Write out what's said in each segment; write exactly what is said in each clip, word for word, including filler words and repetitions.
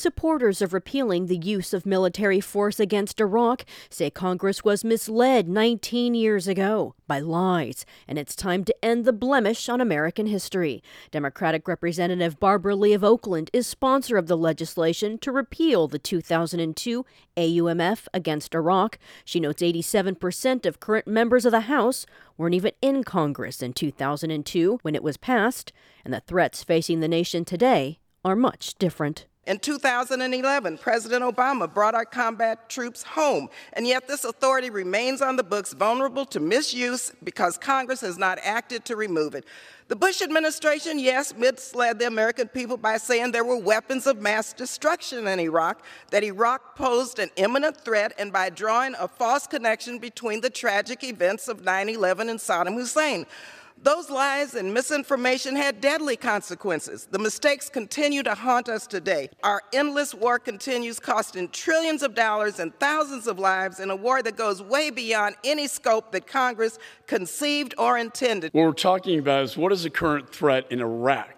Supporters of repealing the use of military force against Iraq say Congress was misled nineteen years ago by lies, and it's time to end the blemish on American history. Democratic Representative Barbara Lee of Oakland is sponsor of the legislation to repeal the two thousand two A U M F against Iraq. She notes eighty-seven percent of current members of the House weren't even in Congress in two thousand two when it was passed, and the threats facing the nation today are much different. In two thousand eleven, President Obama brought our combat troops home, and yet this authority remains on the books, vulnerable to misuse because Congress has not acted to remove it. The Bush administration, yes, misled the American people by saying there were weapons of mass destruction in Iraq, that Iraq posed an imminent threat, and by drawing a false connection between the tragic events of nine eleven and Saddam Hussein. Those lies and misinformation had deadly consequences. The mistakes continue to haunt us today. Our endless war continues, costing trillions of dollars and thousands of lives in a war that goes way beyond any scope that Congress conceived or intended. What we're talking about is what is the current threat in Iraq?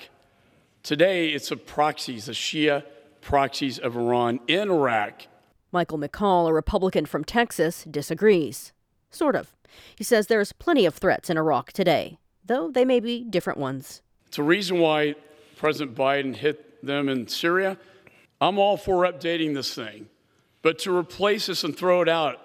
Today, it's the proxies, the Shia proxies of Iran in Iraq. Michael McCall, a Republican from Texas, disagrees. Sort of. He says there's plenty of threats in Iraq today, though they may be different ones. It's a reason why President Biden hit them in Syria. I'm all for updating this thing, but to replace this and throw it out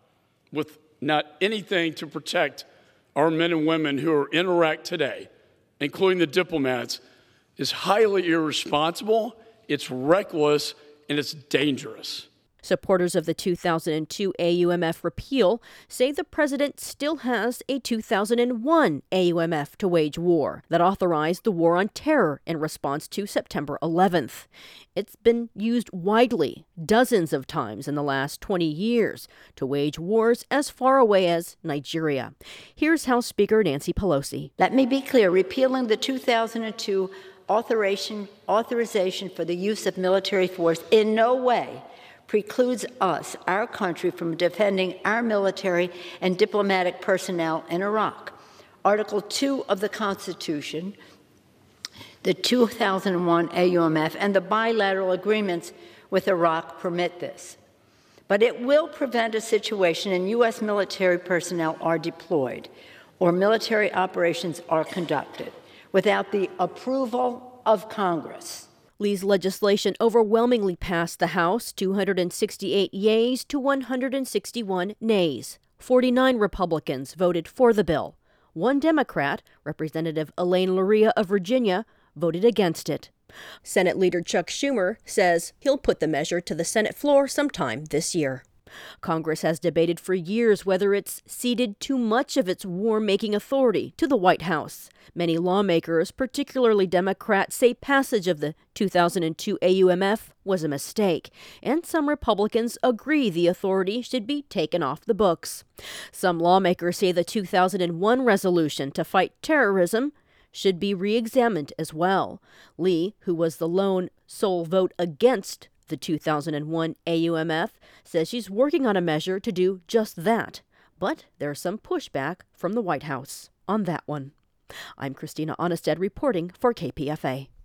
with not anything to protect our men and women who are in Iraq today, including the diplomats, is highly irresponsible, it's reckless, and it's dangerous. Supporters of the two thousand two A U M F repeal say the president still has a two thousand one A U M F to wage war that authorized the war on terror in response to September eleventh. It's been used widely, dozens of times in the last twenty years, to wage wars as far away as Nigeria. Here's House Speaker Nancy Pelosi. Let me be clear, repealing the two thousand two authorization, authorization for the use of military force in no way precludes us, our country, from defending our military and diplomatic personnel in Iraq. Article two of the Constitution, the two thousand one A U M F, and the bilateral agreements with Iraq permit this. But it will prevent a situation in U S military personnel are deployed or military operations are conducted without the approval of Congress. Lee's legislation overwhelmingly passed the House, two hundred sixty-eight yeas to one hundred sixty-one nays. forty-nine Republicans voted for the bill. One Democrat, Representative Elaine Luria of Virginia, voted against it. Senate Leader Chuck Schumer says he'll put the measure to the Senate floor sometime this year. Congress has debated for years whether it's ceded too much of its war-making authority to the White House. Many lawmakers, particularly Democrats, say passage of the two thousand two A U M F was a mistake, and some Republicans agree the authority should be taken off the books. Some lawmakers say the two thousand one resolution to fight terrorism should be re-examined as well. Lee, who was the lone sole vote against the two thousand one A U M F, says she's working on a measure to do just that. But there's some pushback from the White House on that one. I'm Christina Onnested reporting for K P F A.